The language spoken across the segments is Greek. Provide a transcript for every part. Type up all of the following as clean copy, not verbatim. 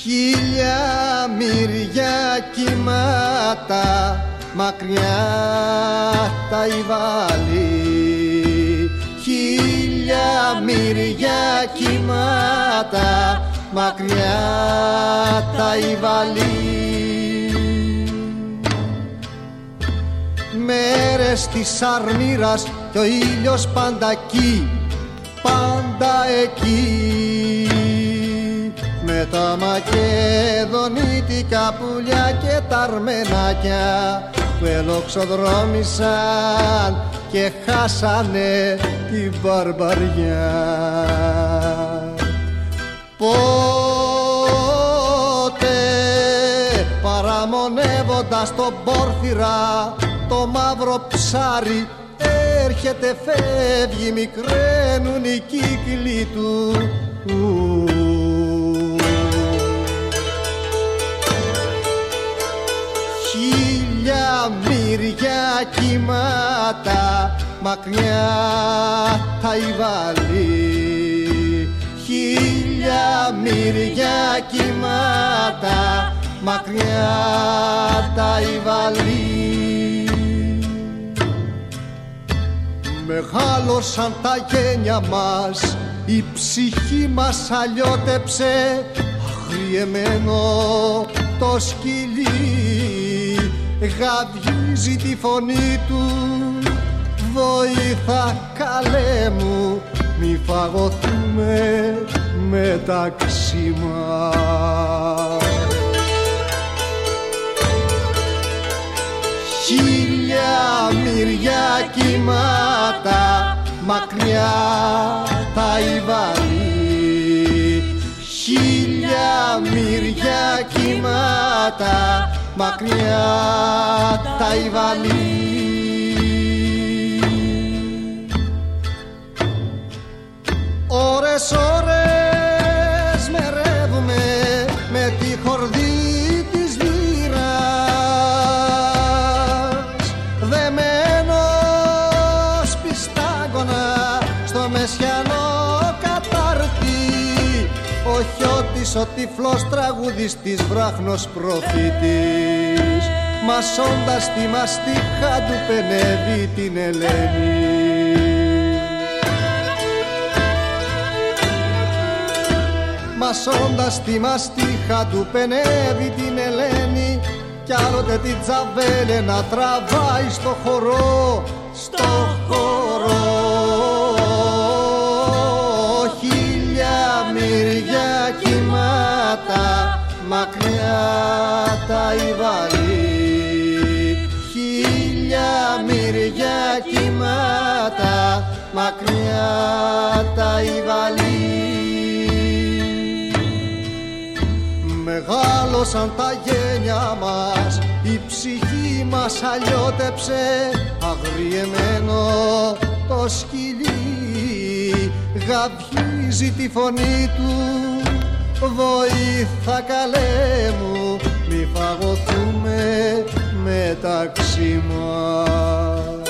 Χίλια μυριά κύματα μακριά τα Ιβαλή. Χίλια μυριά κύματα μακριά τα Ιβαλή. Μέρες της αρμήρας κι ο ήλιος πάντα εκεί, πάντα εκεί. Με τα μακεδονίτικα πουλιά και τα αρμενάκια που ελοξοδρόμησαν και χάσανε την μπαρμπαριά. Πότε παραμονεύοντας τον Πόρφυρα το μαύρο ψάρι έρχεται, φεύγει, μικραίνουν οι κύκλοι του. Χίλια μυριά κύματα μακριά τα Ιβαλή. Χίλια μυριά κύματα μακριά τα Ιβαλή. Μεγάλωσαν τα γένια μας, η ψυχή μας αλλιώτεψε, αγριεμένο το σκυλί γαβγίζει τη φωνή του. Βοήθα καλέ μου, μη φαγωθούμε μεταξύ μας. Χίλια μυριά κύματα μακριά τα Ιβαλή. Χίλια μυριά κύματα μακριά τα Ιβαλή. Ώρες ώρες μερεύουμε με τη χορδή της λύρας, δεμένος πιστάγωνα στο μεσιανό κατάρτι, ο Χιώτης ο τυφλός τραγουδιστής βράχνος προφήτης, μασώντας τη μαστίχα του πενεύει την Ελένη. Μασώντας τη μαστίχα του πενεύει την Ελένη, κι άλλοτε την τζαβέλε να τραβάει στο χορό, στο χορό. Χίλια μυριά κύματα μακριά τα Ιβαλή. Χίλια μυριά κύματα μακριά τα Ιβαλή. Μεγάλωσαν τα γένια μας, η ψυχή μας αλλιώτεψε, αγριεμένο το σκυλί γαβγίζει τη φωνή του. Βοήθα καλέ μου, μη φαγωθούμε μεταξύ μας.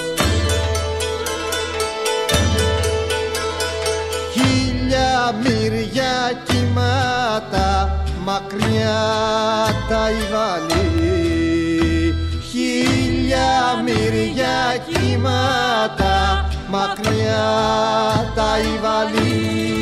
Χίλια μυριά κύματα μακριά τα Ιβαλή. Χίλια μυριά κύματα μακριά τα Ιβαλή.